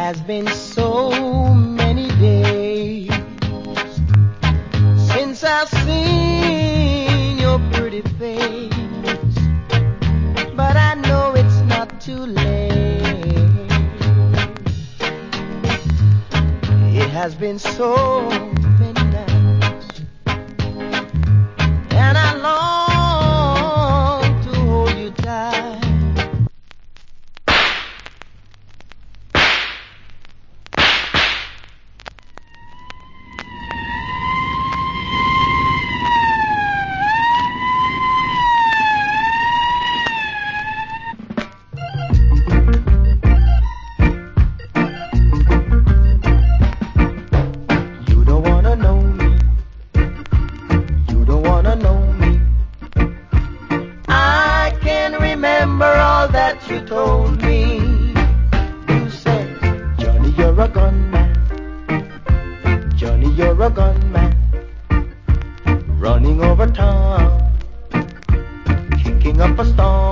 has been so many days since I've seen your pretty face, but I know it's not too late. It has been so many nights, and I long to hold you tight. You told me, you said, Johnny, you're a gunman. Johnny, you're a gunman. Running over town, kicking up a storm.